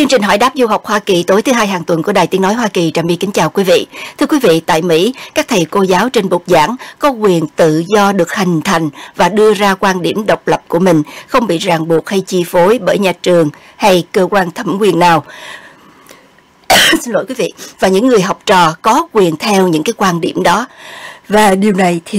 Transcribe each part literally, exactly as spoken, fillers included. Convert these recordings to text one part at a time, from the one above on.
Chương trình Hỏi đáp du học Hoa Kỳ tối thứ hai hàng tuần của Đài Tiếng nói Hoa Kỳ trà my kính chào quý vị. Thưa quý vị, tại Mỹ, các thầy cô giáo trên bục giảng có quyền tự do được hình thành và đưa ra quan điểm độc lập của mình, không bị ràng buộc hay chi phối bởi nhà trường hay cơ quan thẩm quyền nào. Xin lỗi quý vị. Và những người học trò có quyền theo những cái quan điểm đó. Và điều này thì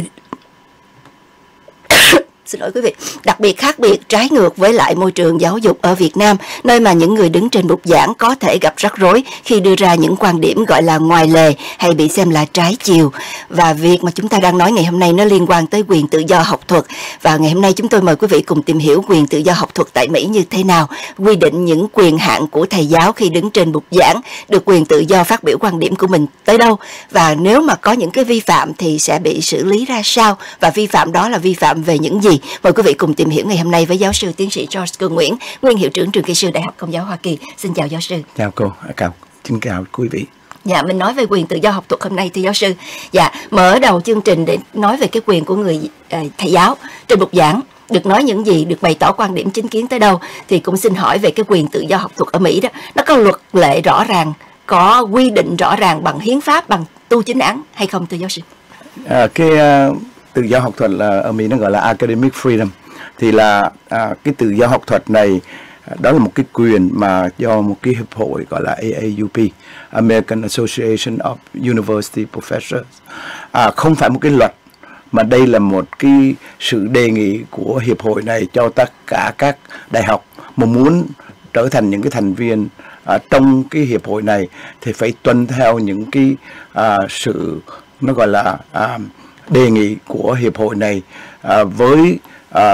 Xin lỗi quý vị, đặc biệt khác biệt trái ngược với lại môi trường giáo dục ở Việt Nam, nơi mà những người đứng trên bục giảng có thể gặp rắc rối khi đưa ra những quan điểm gọi là ngoài lề hay bị xem là trái chiều. Và việc mà chúng ta đang nói ngày hôm nay nó liên quan tới quyền tự do học thuật. Và ngày hôm nay chúng tôi mời quý vị cùng tìm hiểu quyền tự do học thuật tại Mỹ như thế nào, quy định những quyền hạn của thầy giáo khi đứng trên bục giảng, được quyền tự do phát biểu quan điểm của mình tới đâu, và nếu mà có những cái vi phạm thì sẽ bị xử lý ra sao, và vi phạm đó là vi phạm về những gì. Mời quý vị cùng tìm hiểu ngày hôm nay với giáo sư tiến sĩ George Cương Nguyễn, nguyên hiệu trưởng trường kỹ sư Đại học Công giáo Hoa Kỳ. Xin chào giáo sư. Chào cô, chào, xin chào quý vị. Dạ, mình nói về quyền tự do học thuật hôm nay thưa giáo sư. Dạ, mở đầu chương trình để nói về cái quyền của người uh, thầy giáo trên bục giảng, được nói những gì, được bày tỏ quan điểm chính kiến tới đâu, thì cũng xin hỏi về cái quyền tự do học thuật ở Mỹ đó. Nó có luật lệ rõ ràng, có quy định rõ ràng bằng hiến pháp, bằng tu chính án hay không thưa giáo sư? À, cái uh... tự do học thuật là ở Mỹ nó gọi là academic freedom, thì là à, cái tự do học thuật này đó là một cái quyền mà do một cái hiệp hội gọi là A A U P, American Association of University Professors, à, không phải một cái luật, mà đây là một cái sự đề nghị của hiệp hội này cho tất cả các đại học mà muốn trở thành những cái thành viên à, trong cái hiệp hội này thì phải tuân theo những cái à, sự nó gọi là à, đề nghị của hiệp hội này à, với à,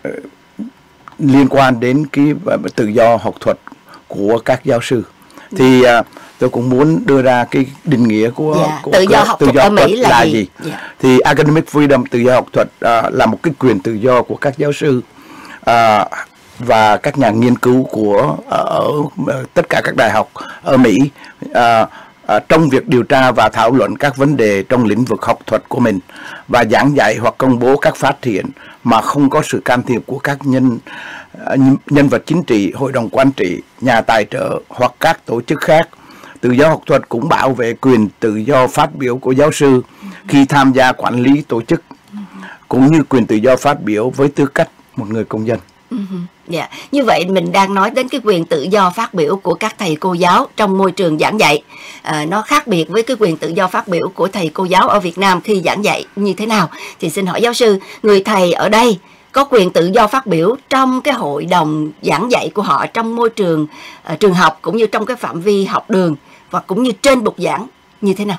liên quan đến cái tự do học thuật của các giáo sư. Thì à, tôi cũng muốn đưa ra cái định nghĩa của, yeah, của tự do học thuật ở Mỹ là, là gì? gì? Yeah. Thì academic freedom, tự do học thuật à, là một cái quyền tự do của các giáo sư à, và các nhà nghiên cứu của ở, ở tất cả các đại học ở Mỹ à, À, trong việc điều tra và thảo luận các vấn đề trong lĩnh vực học thuật của mình, và giảng dạy hoặc công bố các phát hiện mà không có sự can thiệp của các nhân nhân vật chính trị, hội đồng quản trị, nhà tài trợ hoặc các tổ chức khác. Tự do học thuật cũng bảo vệ quyền tự do phát biểu của giáo sư khi tham gia quản lý tổ chức, cũng như quyền tự do phát biểu với tư cách một người công dân. Dạ, yeah. Như vậy mình đang nói đến cái quyền tự do phát biểu của các thầy cô giáo trong môi trường giảng dạy. À, nó khác biệt với cái quyền tự do phát biểu của thầy cô giáo ở Việt Nam khi giảng dạy như thế nào? Thì xin hỏi giáo sư, người thầy ở đây có quyền tự do phát biểu trong cái hội đồng giảng dạy của họ, trong môi trường uh, trường học, cũng như trong cái phạm vi học đường, và cũng như trên bục giảng như thế nào?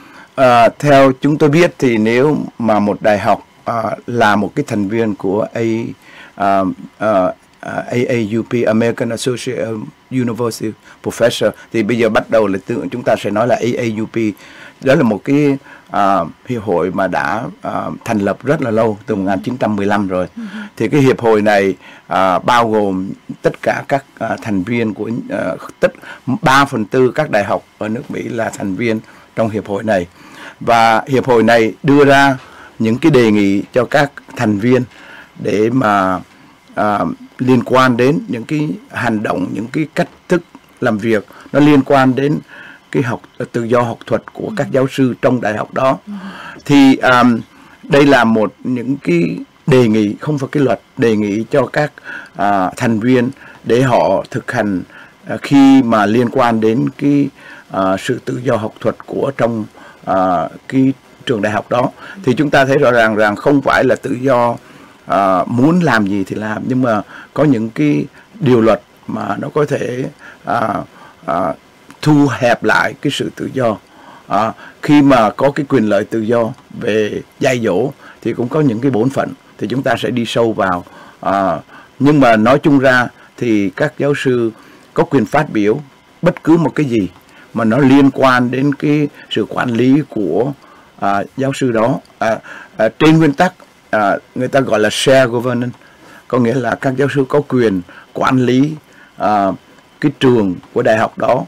À, theo chúng tôi biết thì nếu mà một đại học uh, là một cái thành viên của A Uh, uh, A A U P, American Association of University Professor, thì bây giờ bắt đầu là chúng ta sẽ nói là A A U P. Đó là một cái uh, hiệp hội mà đã uh, thành lập rất là lâu, từ một nghìn chín trăm mười lăm rồi. Uh-huh. Thì cái hiệp hội này uh, bao gồm tất cả các uh, thành viên của uh, tất ba phần tư các đại học ở nước Mỹ là thành viên trong hiệp hội này. Và hiệp hội này đưa ra những cái đề nghị cho các thành viên để mà à, liên quan đến những cái hành động, những cái cách thức làm việc nó liên quan đến cái học tự do học thuật của các giáo sư trong đại học đó. Thì à, đây là một những cái đề nghị, không phải cái luật, đề nghị cho các à, thành viên để họ thực hành à, khi mà liên quan đến cái à, sự tự do học thuật của trong à, cái trường đại học đó. Thì chúng ta thấy rõ ràng rằng không phải là tự do À, muốn làm gì thì làm, nhưng mà có những cái điều luật mà nó có thể à, à, thu hẹp lại cái sự tự do. À, khi mà có cái quyền lợi tự do về dạy dỗ thì cũng có những cái bổn phận, thì chúng ta sẽ đi sâu vào. À, nhưng mà nói chung ra thì các giáo sư có quyền phát biểu bất cứ một cái gì mà nó liên quan đến cái sự quản lý của à, giáo sư đó. À, à, trên nguyên tắc À, người ta gọi là share governance, có nghĩa là các giáo sư có quyền quản lý à, cái trường của đại học đó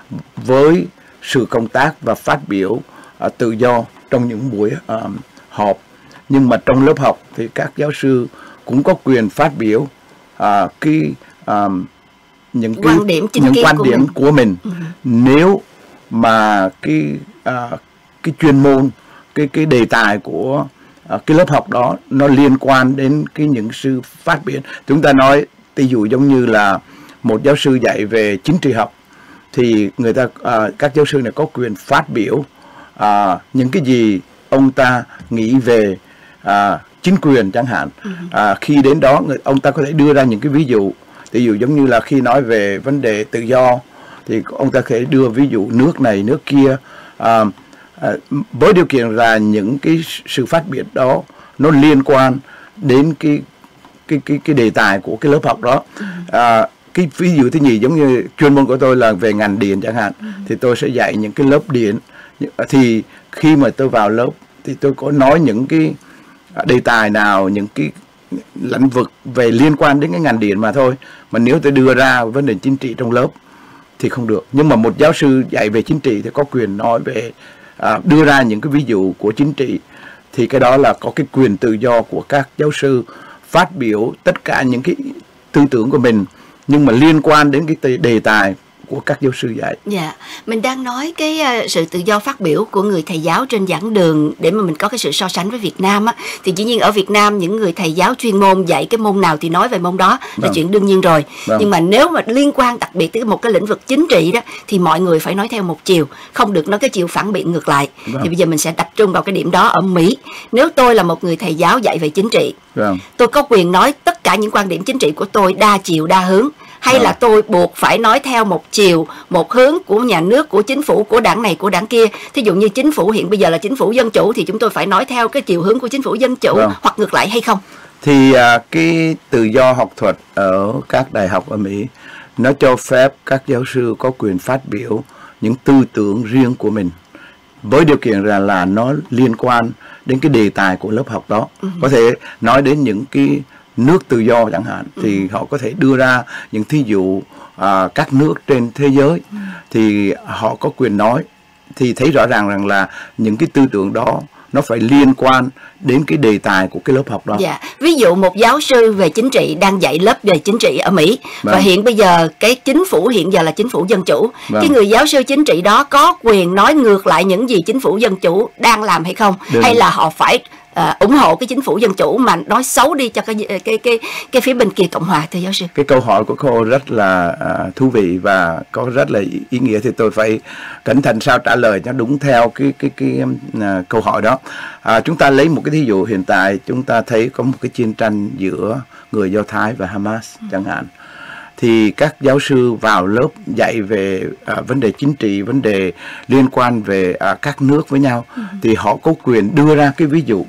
với sự công tác và phát biểu à, tự do trong những buổi à, họp. Nhưng mà trong lớp học thì các giáo sư cũng có quyền phát biểu à, cái à, những cái quan điểm chính những kiến quan của điểm mình. của mình. Ừ. Nếu mà cái à, cái chuyên môn, cái cái đề tài của à, cái lớp học đó nó liên quan đến cái những sự phát biểu, chúng ta nói ví dụ giống như là một giáo sư dạy về chính trị học thì người ta à, các giáo sư này có quyền phát biểu à, những cái gì ông ta nghĩ về à, chính quyền chẳng hạn. À, khi đến đó người, ông ta có thể đưa ra những cái ví dụ, ví dụ giống như là khi nói về vấn đề tự do thì ông ta có thể đưa ví dụ nước này nước kia, à, à, với điều kiện là những cái sự phát biểu đó nó liên quan đến cái cái cái cái đề tài của cái lớp học đó. À, cái ví dụ thứ nhì giống như chuyên môn của tôi là về ngành điện chẳng hạn, thì tôi sẽ dạy những cái lớp điện. Thì khi mà tôi vào lớp thì tôi có nói những cái đề tài nào, những cái lĩnh vực về liên quan đến cái ngành điện mà thôi. Mà nếu tôi đưa ra vấn đề chính trị trong lớp thì không được. Nhưng mà một giáo sư dạy về chính trị thì có quyền nói về à, đưa ra những cái ví dụ của chính trị, thì cái đó là có cái quyền tự do của các giáo sư phát biểu tất cả những cái tư tưởng của mình, nhưng mà liên quan đến cái đề tài của các giáo sư dạy. Dạ, mình đang nói cái uh, sự tự do phát biểu của người thầy giáo trên giảng đường để mà mình có cái sự so sánh với Việt Nam á, thì dĩ nhiên ở Việt Nam những người thầy giáo chuyên môn dạy cái môn nào thì nói về môn đó là vâng. chuyện đương nhiên rồi. Vâng. Nhưng mà nếu mà liên quan đặc biệt tới một cái lĩnh vực chính trị đó thì mọi người phải nói theo một chiều, không được nói cái chiều phản biện ngược lại. Vâng. Thì bây giờ mình sẽ tập trung vào cái điểm đó ở Mỹ. Nếu tôi là một người thầy giáo dạy về chính trị, vâng. tôi có quyền nói tất cả những quan điểm chính trị của tôi đa chiều đa hướng, hay là tôi buộc phải nói theo một chiều, một hướng của nhà nước, của chính phủ, của đảng này, của đảng kia. Thí dụ như chính phủ hiện bây giờ là chính phủ dân chủ thì chúng tôi phải nói theo cái chiều hướng của chính phủ dân chủ, vâng. hoặc ngược lại hay không? Thì à, cái tự do học thuật ở các đại học ở Mỹ nó cho phép các giáo sư có quyền phát biểu những tư tưởng riêng của mình, với điều kiện rằng là nó liên quan đến cái đề tài của lớp học đó. Ừ. Có thể nói đến những cái nước tự do chẳng hạn, thì ừ. họ có thể đưa ra những thí dụ à, các nước trên thế giới, ừ. thì họ có quyền nói. Thì thấy rõ ràng rằng là những cái tư tưởng đó nó phải liên quan đến cái đề tài của cái lớp học đó. Dạ. Ví dụ một giáo sư về chính trị đang dạy lớp về chính trị ở Mỹ, vâng. và hiện bây giờ cái chính phủ hiện giờ là chính phủ dân chủ, vâng. cái người giáo sư chính trị đó có quyền nói ngược lại những gì chính phủ dân chủ đang làm hay không? Đừng. Hay là họ phải Uh, ủng hộ cái chính phủ dân chủ mà nói xấu đi cho cái cái cái cái phía bên kia Cộng hòa, thưa giáo sư? Cái câu hỏi của cô rất là uh, thú vị và có rất là ý nghĩa, thì tôi phải cẩn thận sao trả lời cho đúng theo cái cái cái uh, câu hỏi đó. Uh, chúng ta lấy một cái thí dụ hiện tại, chúng ta thấy có một cái chiến tranh giữa người Do Thái và Hamas ừ. chẳng hạn. Thì các giáo sư vào lớp dạy về uh, vấn đề chính trị, vấn đề liên quan về uh, các nước với nhau, ừ. thì họ có quyền đưa ra cái ví dụ.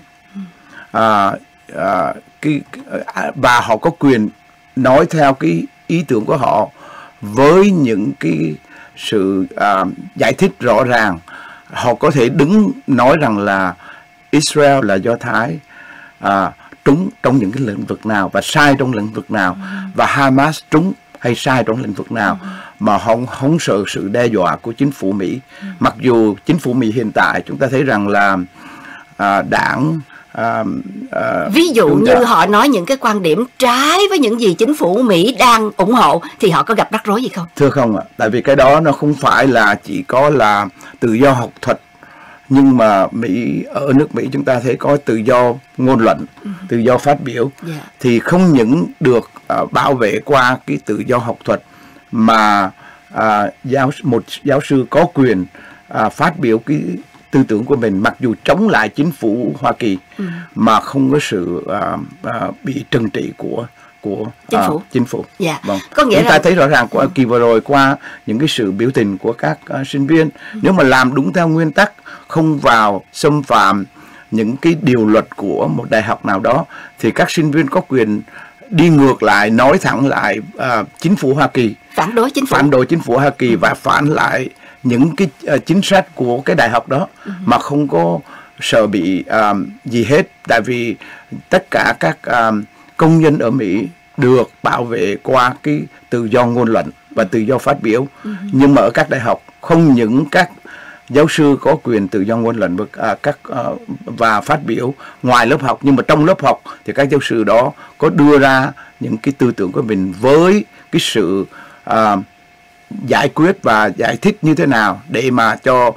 À, à, cái, và họ có quyền nói theo cái ý tưởng của họ với những cái sự à, giải thích rõ ràng. Họ có thể đứng nói rằng là Israel là Do Thái à, trúng trong những cái lĩnh vực nào và sai trong lĩnh vực nào, và Hamas trúng hay sai trong lĩnh vực nào, mà không không sợ sự đe dọa của chính phủ Mỹ. Mặc dù chính phủ Mỹ hiện tại chúng ta thấy rằng là à, đảng À, à, ví dụ như đã... họ nói những cái quan điểm trái với những gì chính phủ Mỹ đang ủng hộ thì họ có gặp rắc rối gì không? Thưa không ạ, à, tại vì cái đó nó không phải là chỉ có là tự do học thuật, nhưng mà Mỹ, ở nước Mỹ chúng ta thấy có tự do ngôn luận, ừ. tự do phát biểu, yeah. thì không những được uh, bảo vệ qua cái tự do học thuật, mà uh, giáo một giáo sư có quyền uh, phát biểu cái tư tưởng của mình mặc dù chống lại chính phủ Hoa Kỳ, ừ. mà không có sự uh, uh, bị trừng trị của của chính phủ. Uh, chính phủ. Dạ. Vâng. Có nghĩa chúng là... ta thấy rõ ràng qua kỳ vừa rồi, qua những cái sự biểu tình của các uh, sinh viên, ừ. nếu mà làm đúng theo nguyên tắc, không vào xâm phạm những cái điều luật của một đại học nào đó, thì các sinh viên có quyền đi ngược lại, nói thẳng lại uh, chính phủ Hoa Kỳ, phản đối chính phủ, phản đối chính phủ Hoa Kỳ, ừ. và phản lại những cái uh, chính sách của cái đại học đó, ừ. mà không có sợ bị um, gì hết. Tại vì tất cả các um, công nhân ở Mỹ được bảo vệ qua cái tự do ngôn luận và tự do phát biểu, ừ. nhưng mà ở các đại học không những các giáo sư có quyền tự do ngôn luận và, uh, các, uh, và phát biểu ngoài lớp học, nhưng mà trong lớp học thì các giáo sư đó có đưa ra những cái tư tưởng của mình với cái sự à, giải quyết và giải thích như thế nào để mà cho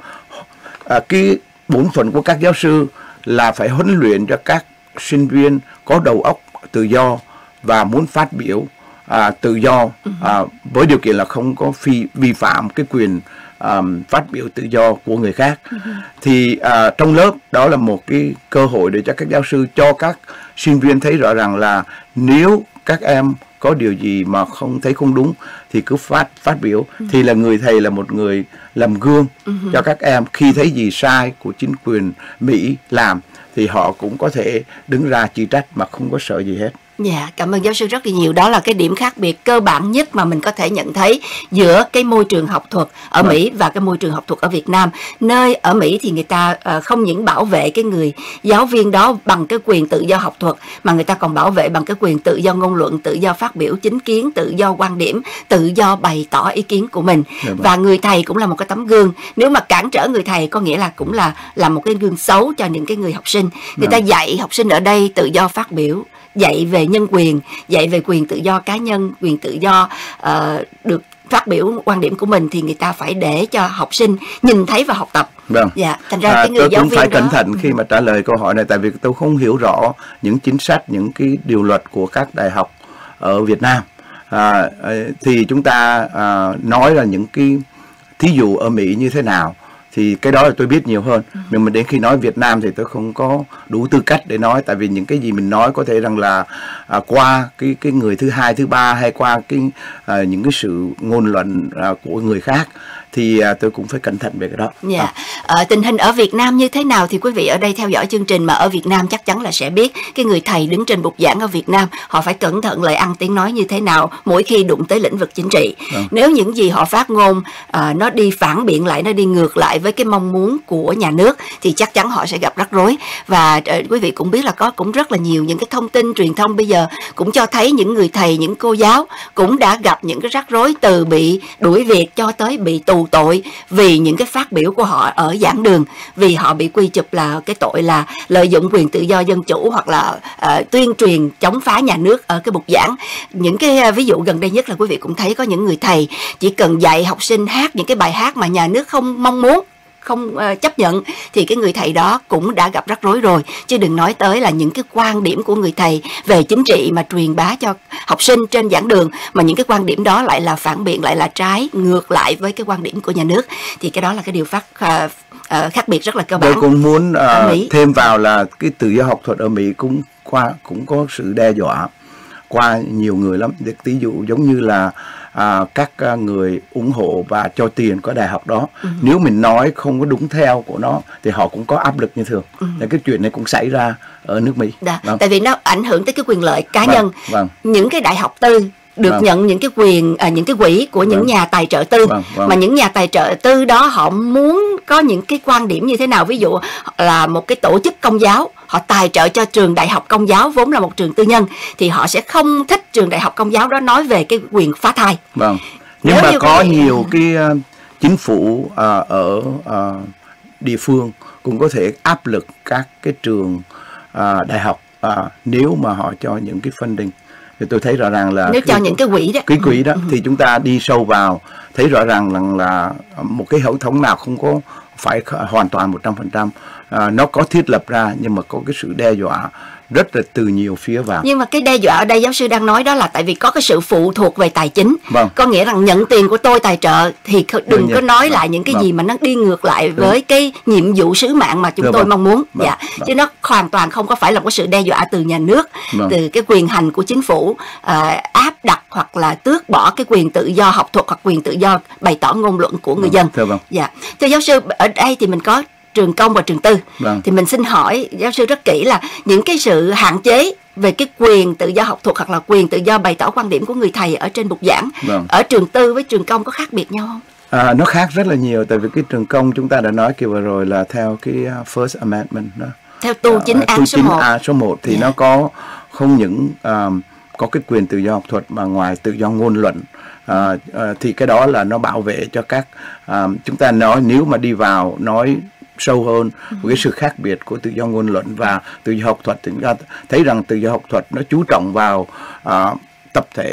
à, cái bổn phận của các giáo sư là phải huấn luyện cho các sinh viên có đầu óc tự do và muốn phát biểu à, tự do, à, với điều kiện là không có phi vi phạm cái quyền à, phát biểu tự do của người khác. Thì à, trong lớp đó là một cái cơ hội để cho các giáo sư, cho các sinh viên thấy rõ ràng là nếu các em có điều gì mà không thấy không đúng thì cứ phát phát biểu. Ừ. Thì là người thầy là một người làm gương ừ. cho các em, khi thấy gì sai của chính quyền Mỹ làm thì họ cũng có thể đứng ra chỉ trách mà không có sợ gì hết. Dạ, cảm ơn giáo sư rất là nhiều. Đó là cái điểm khác biệt cơ bản nhất mà mình có thể nhận thấy giữa cái môi trường học thuật ở Mỹ ừ. và cái môi trường học thuật ở Việt Nam. Nơi ở Mỹ thì người ta uh, không những bảo vệ cái người giáo viên đó bằng cái quyền tự do học thuật, mà người ta còn bảo vệ bằng cái quyền tự do ngôn luận, tự do phát biểu chính kiến, tự do quan điểm, tự do bày tỏ ý kiến của mình. Dạ, và người thầy cũng là một cái tấm gương. Nếu mà cản trở người thầy có nghĩa là cũng là là một cái gương xấu cho những cái người học sinh. Người dạ. ta dạy học sinh ở đây tự do phát biểu, dạy về nhân quyền, dạy về quyền tự do cá nhân, quyền tự do uh, được phát biểu quan điểm của mình, thì người ta phải để cho học sinh nhìn thấy và học tập. Vâng. Dạ, thành ra à, cái người tôi giáo cũng viên phải đó... cẩn thận khi mà trả lời câu hỏi này, tại vì tôi không hiểu rõ những chính sách, những cái điều luật của các đại học ở Việt Nam. À, thì chúng ta à, nói là những cái thí dụ ở Mỹ như thế nào thì cái đó là tôi biết nhiều hơn. Ừ. Nhưng mà đến khi nói Việt Nam thì tôi không có đủ tư cách để nói, tại vì những cái gì mình nói có thể rằng là à, qua cái cái người thứ hai, thứ ba, hay qua cái à, những cái sự ngôn luận à, của người khác, thì à, tôi cũng phải cẩn thận về cái đó. Dạ. À. À, tình hình ở Việt Nam như thế nào thì quý vị ở đây theo dõi chương trình mà ở Việt Nam chắc chắn là sẽ biết. Cái người thầy đứng trên bục giảng ở Việt Nam, họ phải cẩn thận lời ăn tiếng nói như thế nào mỗi khi đụng tới lĩnh vực chính trị. À. Nếu những gì họ phát ngôn à, nó đi phản biện lại, nó đi ngược lại với cái mong muốn của nhà nước, thì chắc chắn họ sẽ gặp rắc rối. Và à, quý vị cũng biết là có cũng rất là nhiều những cái thông tin truyền thông bây giờ cũng cho thấy những người thầy, những cô giáo cũng đã gặp những cái rắc rối, từ bị đuổi việc cho tới bị tù tội vì những cái phát biểu của họ ở giảng đường, vì họ bị quy chụp là cái tội là lợi dụng quyền tự do dân chủ, hoặc là uh, tuyên truyền chống phá nhà nước ở cái bục giảng. Những cái uh, ví dụ gần đây nhất là quý vị cũng thấy có những người thầy chỉ cần dạy học sinh hát những cái bài hát mà nhà nước không mong muốn, không uh, chấp nhận, thì cái người thầy đó cũng đã gặp rắc rối rồi, chứ đừng nói tới là những cái quan điểm của người thầy về chính trị mà truyền bá cho học sinh trên giảng đường, mà những cái quan điểm đó lại là phản biện, lại là trái ngược lại với cái quan điểm của nhà nước, thì cái đó là cái điều phát uh, uh, khác biệt rất là cơ bản. Tôi cũng muốn uh, thêm vào là cái tự do học thuật ở Mỹ cũng qua cũng có sự đe dọa qua nhiều người lắm. Ví dụ giống như là À, các à, người ủng hộ và cho tiền của đại học đó, ừ. nếu mình nói không có đúng theo của nó thì họ cũng có áp lực như thường. Ừ. Cái chuyện này cũng xảy ra ở nước Mỹ. Đà, vâng. Tại vì nó ảnh hưởng tới cái quyền lợi cá vâng, nhân. Vâng. Những cái đại học tư được vâng. nhận những cái quyền, à, những cái quỹ của những vâng. nhà tài trợ tư, vâng, vâng. mà những nhà tài trợ tư đó họ muốn có những cái quan điểm như thế nào. Ví dụ là một cái tổ chức công giáo, họ tài trợ cho trường đại học công giáo vốn là một trường tư nhân, thì họ sẽ không thích trường đại học công giáo đó nói về cái quyền phá thai. Vâng. Nhưng Nếu mà có cái... nhiều cái uh, chính phủ uh, ở uh, địa phương cũng có thể áp lực các cái trường uh, đại học uh, nếu mà họ cho những cái funding. Thì tôi thấy rõ ràng là nếu cho những cái quỹ đó, cái quỹ đó ừ. thì chúng ta đi sâu vào thấy rõ ràng là, là một cái hệ thống nào không có phải hoàn toàn một trăm phần trăm. À, nó có thiết lập ra nhưng mà có cái sự đe dọa rất là từ nhiều phía vào. Nhưng mà cái đe dọa ở đây giáo sư đang nói đó là tại vì có cái sự phụ thuộc về tài chính. Vâng. Có nghĩa rằng nhận tiền của tôi tài trợ thì đừng vâng, có nói vâng. lại những cái vâng. gì mà nó đi ngược lại vâng. với cái nhiệm vụ sứ mạng mà chúng vâng. tôi mong muốn. Vâng. Dạ. Vâng. Chứ nó hoàn toàn không có phải là một sự đe dọa từ nhà nước, vâng. từ cái quyền hành của chính phủ uh, áp đặt hoặc là tước bỏ cái quyền tự do học thuật hoặc quyền tự do bày tỏ ngôn luận của người vâng. dân. Thưa vâng. Dạ. Thưa giáo sư, ở đây thì mình có trường công và trường tư. Vâng. Thì mình xin hỏi giáo sư rất kỹ là những cái sự hạn chế về cái quyền tự do học thuật hoặc là quyền tự do bày tỏ quan điểm của người thầy ở trên bục giảng, vâng. ở trường tư với trường công có khác biệt nhau không? À, nó khác rất là nhiều, tại vì cái trường công chúng ta đã nói kia vừa rồi là theo cái First Amendment đó. Theo tu chính án số một. A số một thì yeah. nó có không những um, có cái quyền tự do học thuật mà ngoài tự do ngôn luận. À, à, thì cái đó là nó bảo vệ cho các à, chúng ta nói nếu mà đi vào nói sâu hơn với cái sự khác biệt của tự do ngôn luận và tự do học thuật thì chúng ta thấy rằng tự do học thuật nó chú trọng vào à, tập thể,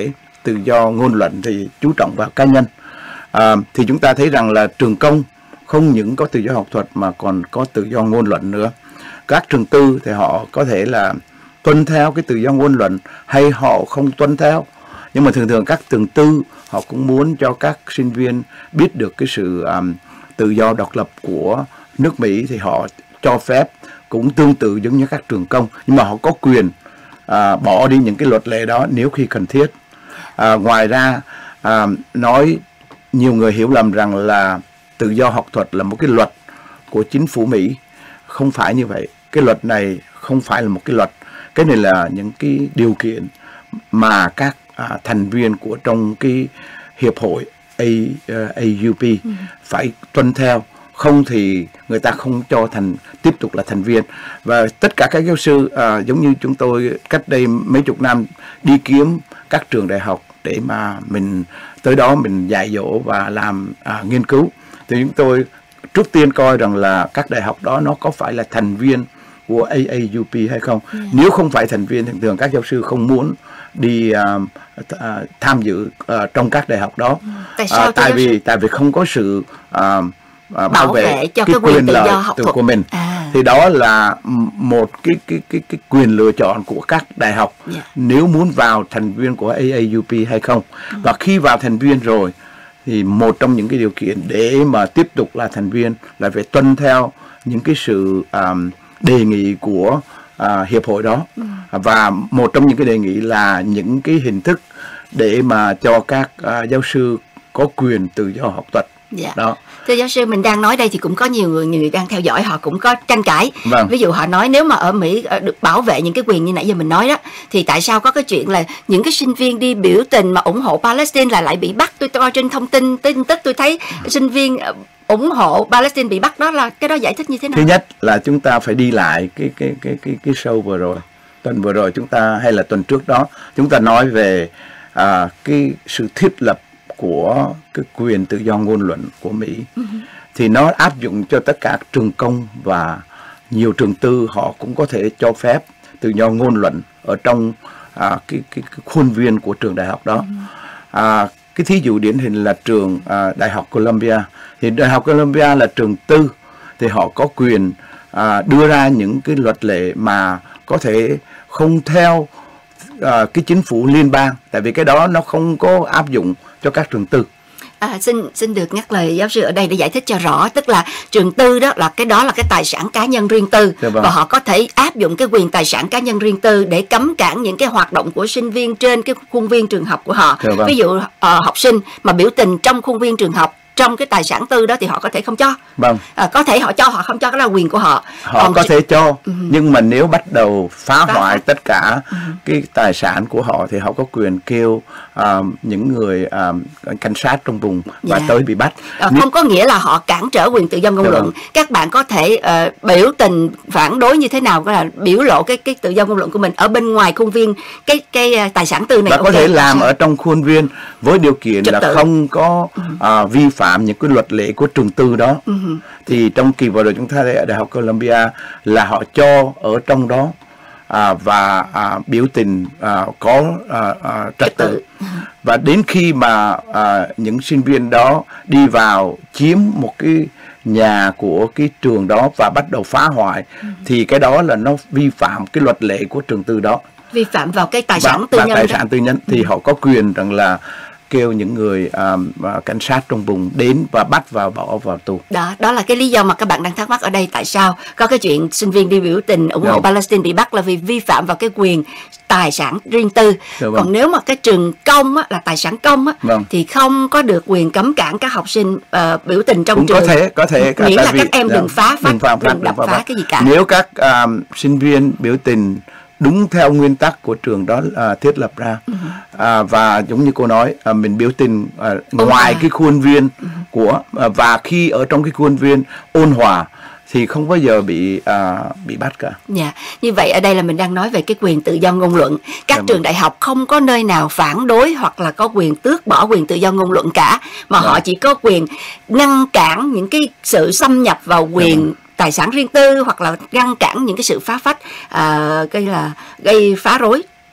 tự do ngôn luận thì chú trọng vào cá nhân. À, thì chúng ta thấy rằng là trường công không những có tự do học thuật mà còn có tự do ngôn luận nữa. Các trường tư thì họ có thể là tuân theo cái tự do ngôn luận hay họ không tuân theo. Nhưng mà thường thường các trường tư họ cũng muốn cho các sinh viên biết được cái sự um, tự do độc lập của nước Mỹ, thì họ cho phép cũng tương tự giống như các trường công, nhưng mà họ có quyền à, bỏ đi những cái luật lệ đó nếu khi cần thiết. À, ngoài ra à, nói nhiều người hiểu lầm rằng là tự do học thuật là một cái luật của chính phủ Mỹ. Không phải như vậy. Cái luật này không phải là một cái luật. Cái này là những cái điều kiện mà các à, thành viên của trong cái hiệp hội A, uh, A U P ừ. phải tuân theo. Không thì người ta không cho thành tiếp tục là thành viên. Và tất cả các giáo sư à, giống như chúng tôi cách đây mấy chục năm đi kiếm các trường đại học để mà mình tới đó mình dạy dỗ và làm à, nghiên cứu, thì chúng tôi trước tiên coi rằng là các đại học đó nó có phải là thành viên của A A U P hay không. Yeah. Nếu không phải thành viên thì thường các giáo sư không muốn đi uh, uh, tham dự uh, trong các đại học đó. Tại sao? Uh, tại vì sư? tại vì không có sự uh, À, bảo, bảo vệ, vệ cho cái, cái quyền, quyền tự lợi do học thuật của mình. À. Thì đó là một cái cái cái cái quyền lựa chọn của các đại học. Yeah. Nếu muốn vào thành viên của A A U P hay không. Ừ. Và khi vào thành viên rồi thì một trong những cái điều kiện để mà tiếp tục là thành viên là phải tuân theo những cái sự um, đề nghị của uh, hiệp hội đó. Ừ. Và một trong những cái đề nghị là những cái hình thức để mà cho các uh, giáo sư có quyền tự do học thuật. Dạ. Đó. Thưa giáo sư, mình đang nói đây thì cũng có nhiều người, nhiều người đang theo dõi, họ cũng có tranh cãi. Vâng. Ví dụ họ nói nếu mà ở Mỹ được bảo vệ những cái quyền như nãy giờ mình nói đó, thì tại sao có cái chuyện là những cái sinh viên đi biểu tình mà ủng hộ Palestine là lại bị bắt? Tôi coi trên thông tin tin tức tôi thấy sinh viên ủng hộ Palestine bị bắt, đó là cái đó giải thích như thế nào? Thứ nhất là chúng ta phải đi lại cái cái cái cái cái show vừa rồi, tuần vừa rồi chúng ta hay là tuần trước đó chúng ta nói về à, cái sự thiết lập của cái quyền tự do ngôn luận của Mỹ. Uh-huh. Thì nó áp dụng cho tất cả trường công và nhiều trường tư, họ cũng có thể cho phép tự do ngôn luận ở trong à, cái, cái, cái khuôn viên của trường đại học đó. Uh-huh. À, cái thí dụ điển hình là trường à, Đại học Columbia. Thì Đại học Columbia là trường tư, thì họ có quyền à, đưa ra những cái luật lệ mà có thể không theo à, cái chính phủ liên bang, tại vì cái đó nó không có áp dụng cho các trường tư. À, xin xin được nhắc lời giáo sư ở đây để giải thích cho rõ, tức là trường tư đó là cái đó là cái tài sản cá nhân riêng tư. Dạ vâng. Và họ có thể áp dụng cái quyền tài sản cá nhân riêng tư để cấm cản những cái hoạt động của sinh viên trên cái khuôn viên trường học của họ. Dạ vâng. Ví dụ uh, học sinh mà biểu tình trong khuôn viên trường học, trong cái tài sản tư đó thì họ có thể không cho. Vâng. À, có thể họ cho, họ không cho, cái là quyền của họ. Họ Còn có thể cho, uh-huh. nhưng mà nếu bắt đầu phá, phá hoại tất cả uh-huh. cái tài sản của họ thì họ có quyền kêu uh, những người uh, cảnh sát trong vùng và yeah. tới bị bắt. À, không có nghĩa là họ cản trở quyền tự do ngôn luận. Vâng. Các bạn có thể uh, biểu tình phản đối như thế nào, có là biểu lộ cái cái tự do ngôn luận của mình ở bên ngoài khuôn viên cái cái tài sản tư này. Và okay, có thể làm ở trong khuôn viên với điều kiện Trật là tự. không có uh, vi phạm những cái luật lệ của trường tư đó. Uh-huh. Thì trong kỳ vừa rồi chúng ta thấy ở Đại học Columbia là họ cho ở trong đó à, và à, biểu tình à, có à, à, trật tự. Uh-huh. Và đến khi mà à, những sinh viên đó đi vào chiếm một cái nhà của cái trường đó và bắt đầu phá hoại, uh-huh. thì cái đó là nó vi phạm cái luật lệ của trường tư đó, vi phạm vào cái tài sản và, tư và nhân tài sản tư nhân. Thì uh-huh. họ có quyền rằng là kêu những người uh, cảnh sát trong vùng đến và bắt và bỏ vào tù. Đó, đó là cái lý do mà các bạn đang thắc mắc ở đây, tại sao có cái chuyện sinh viên đi biểu tình ủng hộ yeah. Palestine bị bắt là vì vi phạm vào cái quyền tài sản riêng tư. Yeah, vâng. Còn nếu mà cái trường công á, là tài sản công á, vâng. thì không có được quyền cấm cản các học sinh uh, biểu tình trong Cũng trường. Có thể, có thể. Miễn là các em đừng phá phát, đừng, phá, đừng đập phá, phá cái gì cả. Nếu các um, sinh viên biểu tình đúng theo nguyên tắc của trường đó à, thiết lập ra, uh-huh. à, và giống như cô nói, à, mình biểu tình à, ngoài hòa. cái khuôn viên uh-huh. của à, và khi ở trong cái khuôn viên ôn hòa thì không bao giờ bị à, bị bắt cả. Dạ, yeah. Như vậy ở đây là mình đang nói về cái quyền tự do ngôn luận. Các yeah, trường đại học không có nơi nào phản đối hoặc là có quyền tước bỏ quyền tự do ngôn luận cả, mà yeah. họ chỉ có quyền ngăn cản những cái sự xâm nhập vào quyền yeah. tài sản riêng tư, hoặc là ngăn cản những cái sự phá phách, à, gây là gây phá rối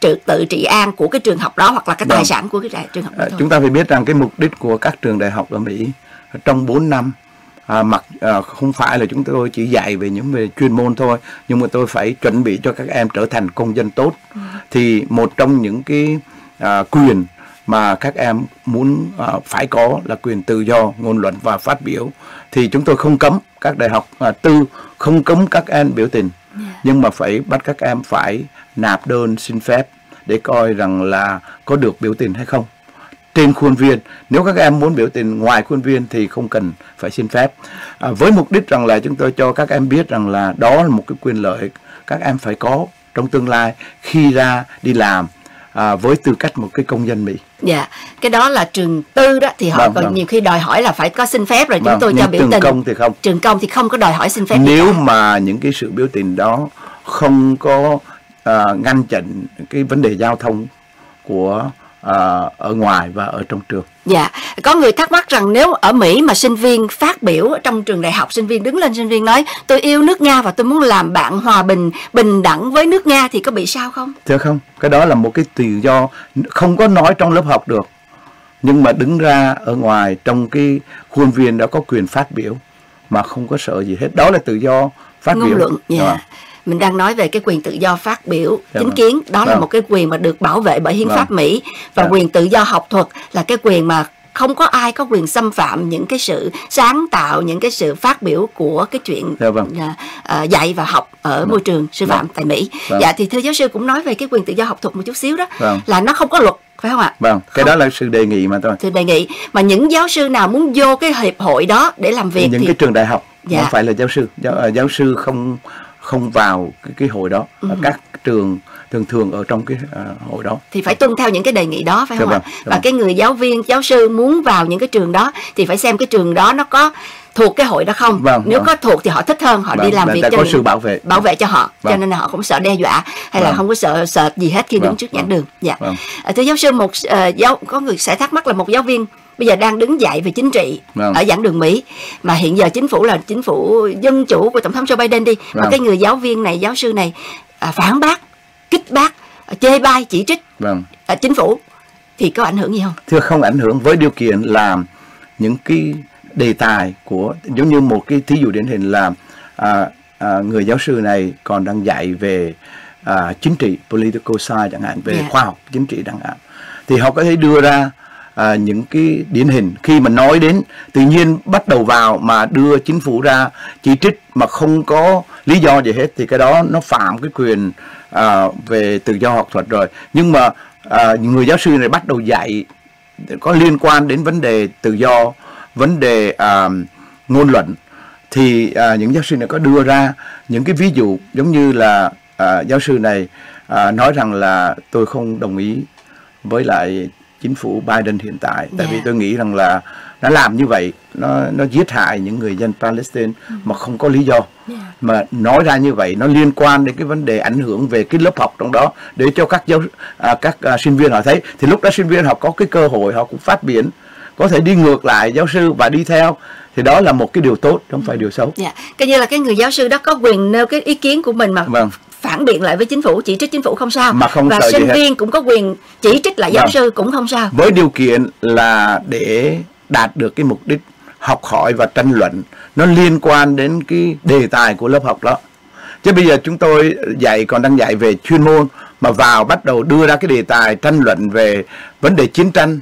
tự tự trị an của cái trường học đó hoặc là cái tài Vâng. sản của cái đại- trường học đó À, thôi. chúng ta phải biết rằng cái mục đích của các trường đại học ở Mỹ trong bốn năm, à, mặc à, không phải là chúng tôi chỉ dạy về những về chuyên môn thôi, nhưng mà tôi phải chuẩn bị cho các em trở thành công dân tốt. Ừ. Thì một trong những cái à, quyền mà các em muốn à, phải có là quyền tự do ngôn luận và phát biểu. Thì chúng tôi không cấm các đại học à, tư không cấm các em biểu tình, Yeah. nhưng mà phải bắt các em phải nạp đơn xin phép để coi rằng là có được biểu tình hay không trên khuôn viên. Nếu các em muốn biểu tình ngoài khuôn viên thì không cần phải xin phép, à, với mục đích rằng là chúng tôi cho các em biết rằng là đó là một cái quyền lợi các em phải có trong tương lai khi ra đi làm à, với tư cách một cái công dân Mỹ. Dạ, cái đó là trường tư đó thì họ Vâng, còn vâng. nhiều khi đòi hỏi là phải có xin phép rồi chúng Vâng, tôi cho nhưng biểu trường tình. công thì không. Trường công thì không có đòi hỏi xin phép gì Nếu cả. mà những cái sự biểu tình đó không có à, ngăn chặn cái vấn đề giao thông của à, ở ngoài và ở trong trường. Dạ, có người thắc mắc rằng nếu ở Mỹ mà sinh viên phát biểu ở trong trường đại học, sinh viên đứng lên sinh viên nói tôi yêu nước Nga và tôi muốn làm bạn hòa bình, bình đẳng với nước Nga thì có bị sao không? Thưa không, cái đó là một cái tự do không có nói trong lớp học được, nhưng mà đứng ra ở ngoài trong cái khuôn viên đó có quyền phát biểu mà không có sợ gì hết. Đó là tự do phát Ngôn biểu. luận, dạ. Đúng không? Mình đang nói về cái quyền tự do phát biểu Dạ chính vâng. kiến, đó là Vâng. một cái quyền mà được bảo vệ bởi hiến Vâng. pháp Mỹ. Và Dạ. quyền tự do học thuật là cái quyền mà không có ai có quyền xâm phạm những cái sự sáng tạo, những cái sự phát biểu của cái chuyện Dạ vâng. à, à, dạy và học ở môi trường sư phạm tại Mỹ. Vâng. Dạ thì thưa giáo sư cũng nói về cái quyền tự do học thuật một chút xíu đó, Vâng. là nó không có luật, phải không ạ? Vâng, cái Không. đó là sự đề nghị mà thôi. Thì đề nghị mà những giáo sư nào muốn vô cái hiệp hội đó để làm việc Những thì cái trường đại học Dạ. không phải là giáo sư, giáo, à, giáo sư không không vào cái, cái hội đó. Ừ. Các trường thường thường ở trong cái à, hội đó. thì phải tuân theo những cái đề nghị đó, phải Dạ không ạ? vâng, dạ Và vâng. cái người giáo viên, giáo sư muốn vào những cái trường đó thì phải xem cái trường đó nó có thuộc cái hội đó không. Vâng, Nếu vâng. có thuộc thì họ thích hơn, họ Vâng, đi làm người việc ta cho có những- sự bảo vệ. bảo vệ cho họ, cho Vâng. nên là họ không sợ đe dọa hay là Vâng. không có sợ sợ gì hết khi đứng Vâng, trước vâng. giảng đường. Dạ. Vâng. À, thưa giáo sư, một ờ, giáo có người sẽ thắc mắc là một giáo viên bây giờ đang đứng dạy về chính trị Vâng. ở giảng đường Mỹ, mà hiện giờ chính phủ là chính phủ dân chủ của tổng thống Joe Biden đi, mà Vâng. cái người giáo viên này, giáo sư này à, phản bác, kích bác, à, chê bai, chỉ trích Vâng. à, chính phủ thì có ảnh hưởng gì không? Thưa không ảnh hưởng, với điều kiện là những cái đề tài của, giống như một cái thí dụ điển hình là à, à, người giáo sư này còn đang dạy về à, chính trị, political science chẳng hạn, về Dạ. khoa học chính trị chẳng hạn, thì họ có thể đưa ra à, những cái điển hình khi mà nói đến tự nhiên bắt đầu vào mà đưa chính phủ ra chỉ trích mà không có lý do gì hết, thì cái đó nó phạm cái quyền à, về tự do học thuật rồi. Nhưng mà à, người giáo sư này bắt đầu dạy có liên quan đến vấn đề tự do, vấn đề à, ngôn luận, thì à, những giáo sư này có đưa ra những cái ví dụ giống như là à, giáo sư này à, nói rằng là tôi không đồng ý với lại chính phủ Biden hiện tại, tại vì Dạ. tôi nghĩ rằng là nó làm như vậy, nó nó giết hại những người dân Palestine mà không có lý do. Dạ. Mà nói ra như vậy nó liên quan đến cái vấn đề ảnh hưởng về cái lớp học trong đó, để cho các giáo à, các à, sinh viên họ thấy, thì lúc đó sinh viên họ có cái cơ hội họ cũng phát biểu, có thể đi ngược lại giáo sư và đi theo, thì đó là một cái điều tốt, không phải điều xấu. Dạ, coi như là cái người giáo sư đó có quyền nêu cái ý kiến của mình mà Vâng. phản biện lại với chính phủ, chỉ trích chính phủ không sao. Mà không và sợ gì sinh hết. viên cũng có quyền chỉ trích lại giáo Vâng. sư cũng không sao. Với điều kiện là để đạt được cái mục đích học hỏi và tranh luận nó liên quan đến cái đề tài của lớp học đó. Chứ bây giờ chúng tôi dạy còn đang dạy về chuyên môn mà vào bắt đầu đưa ra cái đề tài tranh luận về vấn đề chiến tranh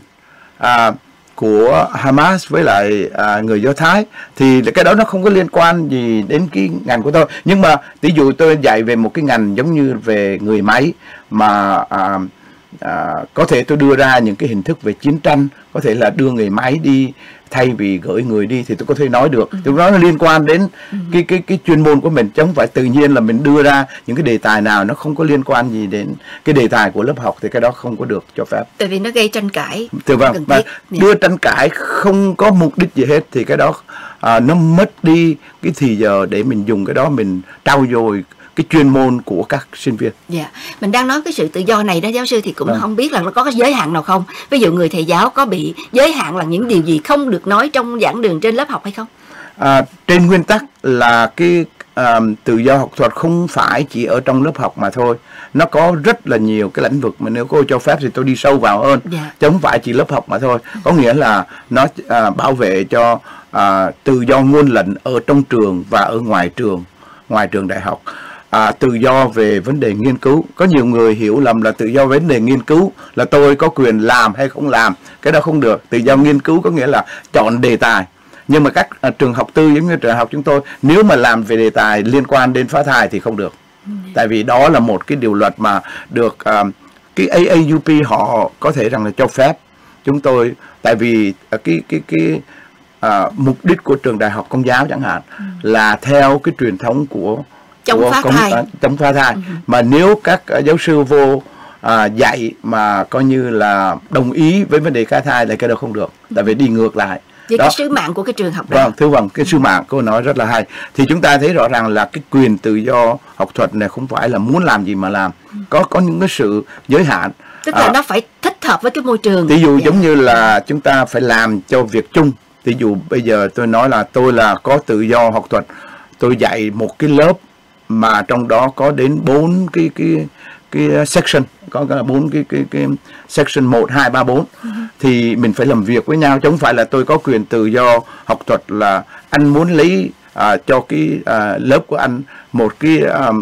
à, của Hamas với lại à, người Do Thái, thì cái đó nó không có liên quan gì đến cái ngành của tôi. Nhưng mà ví dụ tôi dạy về một cái ngành giống như về người máy mà à, à, có thể tôi đưa ra những cái hình thức về chiến tranh, có thể là đưa người máy đi thay vì gửi người đi, thì tôi có thể nói được. Tôi nói nó liên quan đến cái cái cái chuyên môn của mình, chứ không phải tự nhiên là mình đưa ra những cái đề tài nào nó không có liên quan gì đến cái đề tài của lớp học, thì cái đó không có được cho phép. Tại vì nó gây tranh cãi. Thưa vâng, cần và thiết. Dạ. đưa tranh cãi không có mục đích gì hết, thì cái đó à, nó mất đi cái thì giờ để mình dùng cái đó mình trau dồi cái chuyên môn của các sinh viên. Dạ, mình đang nói cái sự tự do này đó giáo sư, thì cũng Vâng. không biết là nó có cái giới hạn nào không? Ví dụ người thầy giáo có bị giới hạn là những điều gì không được nói trong giảng đường trên lớp học hay không? À, trên nguyên tắc là cái um, tự do học thuật không phải chỉ ở trong lớp học mà thôi. Nó có rất là nhiều cái lĩnh vực mà nếu cô cho phép thì tôi đi sâu vào hơn, yeah. chứ không phải chỉ lớp học mà thôi. Có nghĩa là nó uh, bảo vệ cho uh, tự do ngôn luận ở trong trường và ở ngoài trường, ngoài trường đại học. À, tự do về vấn đề nghiên cứu. Có nhiều người hiểu lầm là tự do vấn đề nghiên cứu là tôi có quyền làm hay không làm. Cái đó không được. Tự do nghiên cứu có nghĩa là chọn đề tài. Nhưng mà các à, trường học tư giống như trường học chúng tôi, nếu mà làm về đề tài liên quan đến phá thai thì không được. Tại vì đó là một cái điều luật mà được à, cái A A U P họ có thể rằng là cho phép chúng tôi. Tại vì à, cái cái cái à, mục đích của trường đại học Công giáo chẳng hạn ừ. là theo cái truyền thống của chống phá công, thai, uh, chống phá thai. Uh-huh. Mà nếu các uh, giáo sư vô uh, dạy mà coi như là đồng ý với vấn đề phá thai là cái đó không được, uh-huh. tại vì đi ngược lại. Với đó. Cái sứ mạng của cái trường học đó. Vâng, thưa vâng, cái sứ mạng cô nói rất là hay. Thì chúng ta thấy rõ ràng là cái quyền tự do học thuật này không phải là muốn làm gì mà làm, uh-huh. có có những cái sự giới hạn. Tức là uh, nó phải thích hợp với cái môi trường. Ví dụ yeah. giống như là chúng ta phải làm cho việc chung. Ví dụ bây giờ tôi nói là tôi là có tự do học thuật, tôi dạy một cái lớp mà trong đó có đến bốn cái cái cái section, có cả bốn cái cái cái section một, hai, ba, bốn, thì mình phải làm việc với nhau, chứ không phải là tôi có quyền tự do học thuật là anh muốn lấy à, cho cái à, lớp của anh một cái à,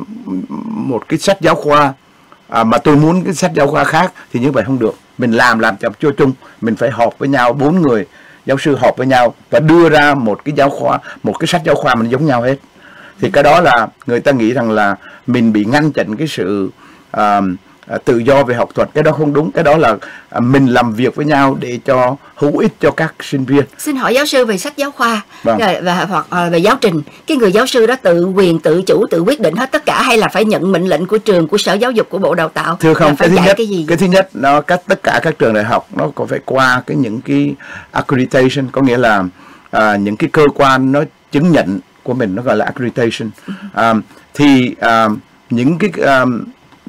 một cái sách giáo khoa à, mà tôi muốn cái sách giáo khoa khác thì như vậy không được. Mình làm làm cho cho chung, mình phải họp với nhau, bốn người giáo sư họp với nhau và đưa ra một cái giáo khoa, một cái sách giáo khoa mình giống nhau hết. Thì cái đó là người ta nghĩ rằng là mình bị ngăn chặn cái sự uh, tự do về học thuật. Cái đó không đúng. Cái đó là uh, mình làm việc với nhau để cho hữu ích cho các sinh viên. Xin hỏi giáo sư về sách giáo khoa vâng. và hoặc uh, về giáo trình. Cái người giáo sư đó tự quyền, tự chủ, tự quyết định hết tất cả hay là phải nhận mệnh lệnh của trường, của Sở Giáo dục, của Bộ Đào tạo? Thưa không, cái thứ nhất, cái, gì? cái thứ nhất nó các tất cả các trường đại học nó có phải qua cái những cái accreditation, có nghĩa là uh, những cái cơ quan nó chứng nhận của mình, nó gọi là accreditation. Um, thì um, những cái um,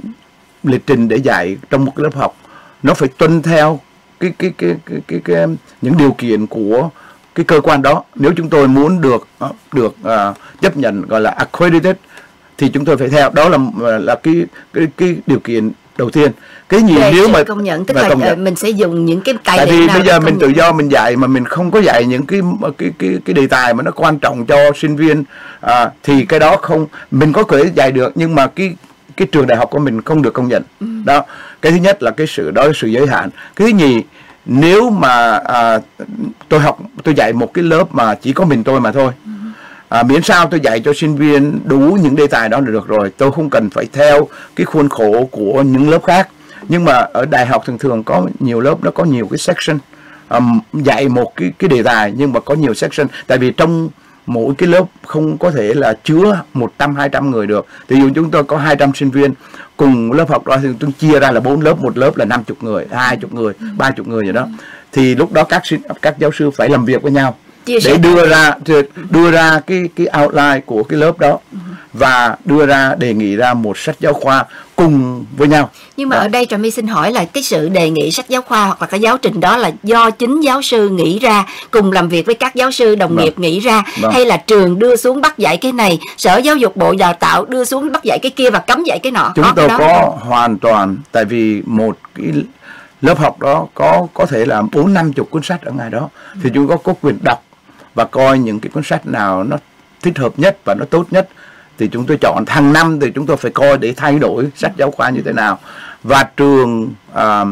lịch trình để dạy trong một cái lớp học nó phải tuân theo cái cái cái cái, cái, cái, cái những điều kiện của cái cơ quan đó. Nếu chúng tôi muốn được được uh, chấp nhận gọi là accredited thì chúng tôi phải theo. Đó là là cái cái cái điều kiện đầu tiên. Cái gì Để nếu mà công nhận, tức là công nhận. Mình sẽ dùng những cái tài liệu nào. Tại vì bây giờ mình nhận. tự do mình dạy mà mình không có dạy những cái cái cái cái đề tài mà nó quan trọng cho sinh viên à, thì cái đó không, mình có thể dạy được nhưng mà cái cái trường đại học của mình không được công nhận. Ừ. Đó, cái thứ nhất là cái sự đó là sự giới hạn. Cái thứ nhì, nếu mà à, tôi học tôi dạy một cái lớp mà chỉ có mình tôi mà thôi. Ừ. À, miễn sao tôi dạy cho sinh viên đủ những đề tài đó là được rồi, tôi không cần phải theo cái khuôn khổ của những lớp khác. Nhưng mà ở đại học thường thường có nhiều lớp nó có nhiều cái section, um, dạy một cái cái đề tài nhưng mà có nhiều section. Tại vì trong mỗi cái lớp không có thể là chứa một trăm, hai trăm người được. Ví dụ chúng tôi có hai trăm sinh viên cùng lớp học đó thì tôi chia ra là bốn lớp, một lớp là năm mươi người, hai mươi người, ba mươi người gì đó. Thì lúc đó các các giáo sư phải làm việc với nhau để đưa ra đưa ra cái cái outline của cái lớp đó và đưa ra đề nghị ra một sách giáo khoa cùng với nhau. Nhưng mà đó. Ở đây Trà My xin hỏi là cái sự đề nghị sách giáo khoa hoặc là cái giáo trình đó là do chính giáo sư nghĩ ra, cùng làm việc với các giáo sư đồng vâng. nghiệp nghĩ ra, vâng. hay là trường đưa xuống bắt dạy cái này, Sở Giáo dục, Bộ Đào tạo đưa xuống bắt dạy cái kia và cấm dạy cái nọ? Chúng tôi có không? Hoàn toàn, tại vì một cái lớp học đó có có thể là bốn năm chục cuốn sách ở ngoài đó, ừ. thì chúng có có quyền đọc và coi những cái cuốn sách nào nó thích hợp nhất và nó tốt nhất thì chúng tôi chọn. Hàng năm thì chúng tôi phải coi để thay đổi sách giáo khoa như thế nào. Và trường à,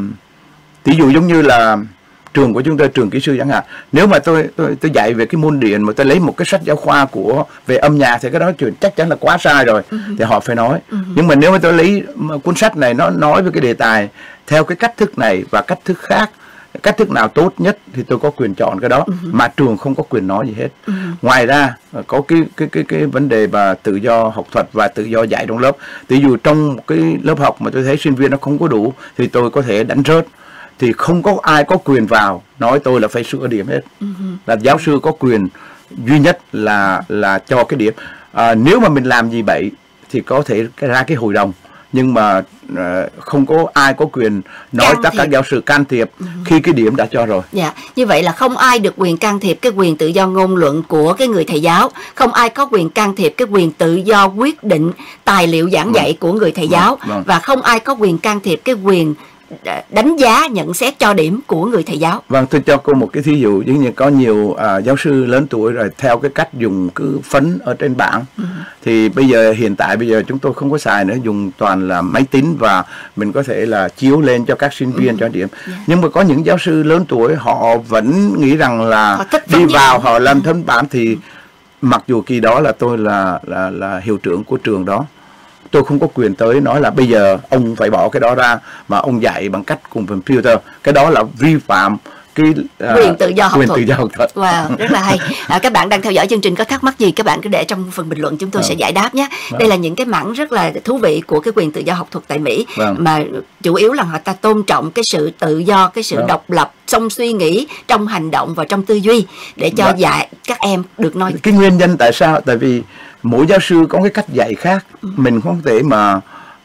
ví dụ giống như là trường của chúng tôi, trường kỹ sư chẳng hạn, nếu mà tôi tôi tôi dạy về cái môn điện mà tôi lấy một cái sách giáo khoa của về âm nhạc thì cái đó chuyện chắc chắn là quá sai rồi, uh-huh. thì họ phải nói. Uh-huh. Nhưng mà nếu mà tôi lấy cuốn sách này nó nói về cái đề tài theo cái cách thức này và cách thức khác, cách thức nào tốt nhất thì tôi có quyền chọn cái đó, uh-huh. mà trường không có quyền nói gì hết. Uh-huh. Ngoài ra có cái cái cái cái vấn đề và tự do học thuật và tự do dạy trong lớp. Ví dụ trong cái lớp học mà tôi thấy sinh viên nó không có đủ thì tôi có thể đánh rớt, thì không có ai có quyền vào nói tôi là phải sửa điểm hết. Uh-huh. Là giáo sư có quyền duy nhất là là cho cái điểm. À, nếu mà mình làm gì vậy thì có thể ra cái hội đồng nhưng mà uh, không có ai có quyền nói tất cả giáo sư can thiệp ừ. khi cái điểm đã cho rồi. Dạ, như vậy là không ai được quyền can thiệp cái quyền tự do ngôn luận của cái người thầy giáo, không ai có quyền can thiệp cái quyền tự do quyết định tài liệu giảng dạy của người thầy giáo, vâng. và không ai có quyền can thiệp cái quyền đánh giá, nhận xét, cho điểm của người thầy giáo. Vâng, tôi cho cô một cái thí dụ, giống như có nhiều à, giáo sư lớn tuổi rồi theo cái cách dùng cứ phấn ở trên bảng, ừ. thì bây giờ hiện tại bây giờ chúng tôi không có xài nữa, dùng toàn là máy tính và mình có thể là chiếu lên cho các sinh viên ừ. cho điểm. Yeah. Nhưng mà có những giáo sư lớn tuổi họ vẫn nghĩ rằng là đi vào họ làm thấm bảng, thì ừ. mặc dù kỳ đó là tôi là là là hiệu trưởng của trường đó, tôi không có quyền tới nói là bây giờ ông phải bỏ cái đó ra mà ông dạy bằng cách cùng computer. Cái đó là vi phạm cái uh, quyền tự do học quyền thuật. Tự do học thuật. Wow, rất là hay. À, các bạn đang theo dõi chương trình có thắc mắc gì các bạn cứ để trong phần bình luận, chúng tôi vâng. sẽ giải đáp nhé. Vâng. Đây là những cái mảng rất là thú vị của cái quyền tự do học thuật tại Mỹ, vâng. mà chủ yếu là họ ta tôn trọng cái sự tự do, cái sự vâng. độc lập trong suy nghĩ, trong hành động và trong tư duy để cho vâng. dạy các em được nói. Cái nguyên nhân tại sao? Tại vì mỗi giáo sư có cái cách dạy khác, ừ. mình không thể mà